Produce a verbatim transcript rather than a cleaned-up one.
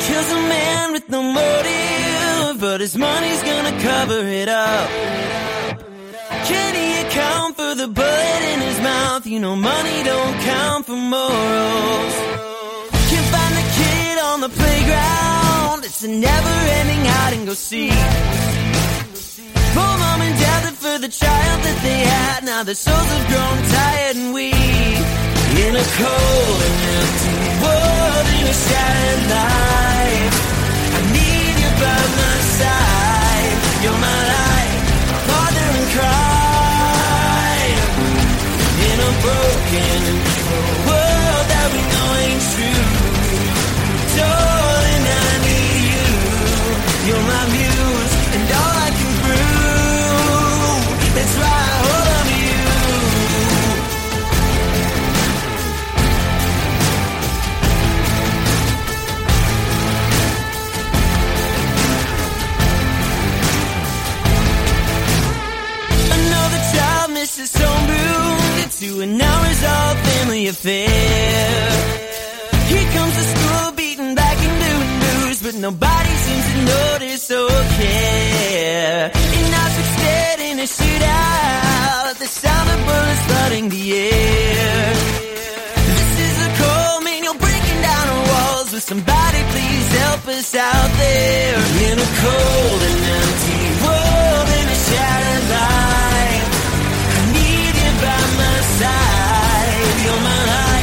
Kills a man with no motive, but his money's gonna cover it up. Can he account for the bullet in his mouth? You know money don't count for morals. Can't find the kid on the playground. It's a never-ending hide and go seek. Poor mom and dad lived for the child that they had. Now their souls have grown tired and weak. In a cold and empty world, in a shattered life, I need you by my side. You're my light, my partner in crime. In a broken and evil world that we know ain't true, darling, I need you. You're my muse and all I can prove. That's why I hold on to you. Missus Homebrewed into an unresolved family affair. He comes to school beaten back and doing booze, but nobody seems to notice or care. In Knoxville State in a shootout, the sound of bullets flooding the air. This is a cold man, you're breaking down the walls. Will somebody please help us out there? In a cold and empty world, in a shattered life, by my side, you're my life.